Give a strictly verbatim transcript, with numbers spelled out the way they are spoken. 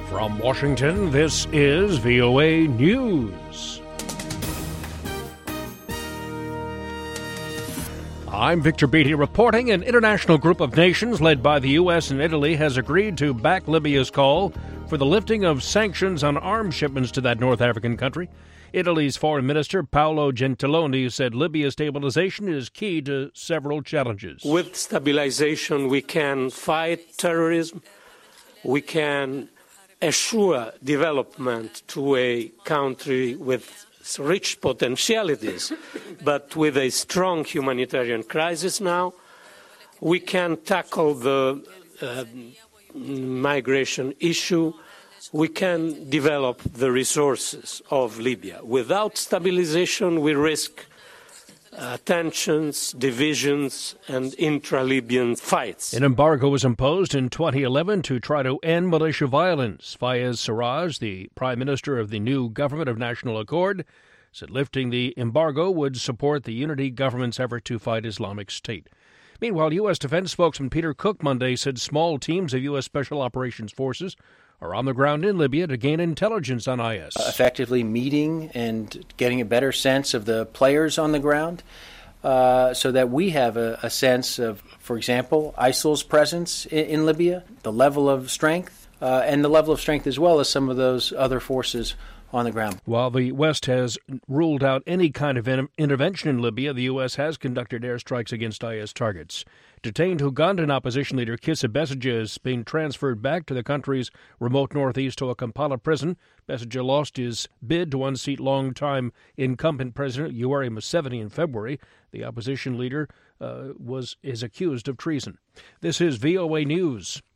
From Washington, this is V O A News. I'm Victor Beatty reporting. An international group of nations led by the U S and Italy has agreed to back Libya's call for the lifting of sanctions on arms shipments to that North African country. Italy's Foreign Minister Paolo Gentiloni said Libya's stabilization is key to several challenges. With stabilization, we can fight terrorism, we can assure development to a country with rich potentialities, but with a strong humanitarian crisis now. We can tackle the uh, migration issue. We can develop the resources of Libya. Without stabilization, we risk uh, tensions, divisions, and intra-Libyan fights. An embargo was imposed in twenty eleven to try to end militia violence. Fayez Sarraj, the prime minister of the new government of national accord, said lifting the embargo would support the unity government's effort to fight Islamic State. Meanwhile, U S Defense spokesman Peter Cook Monday said small teams of U S Special Operations Forces are on the ground in Libya to gain intelligence on I S. Uh, effectively meeting and getting a better sense of the players on the ground uh, so that we have a, a sense of, for example, ISIL's presence in, in Libya, the level of strength, uh, and the level of strength as well as some of those other forces on the ground. While the West has ruled out any kind of in- intervention in Libya, the U S has conducted airstrikes against I S targets. Detained Ugandan opposition leader Kizza Besigye is being transferred back to the country's remote northeast to a Kampala prison. Besigye lost his bid to unseat longtime incumbent President Yoweri Museveni in February. The opposition leader uh, was is accused of treason. This is V O A News.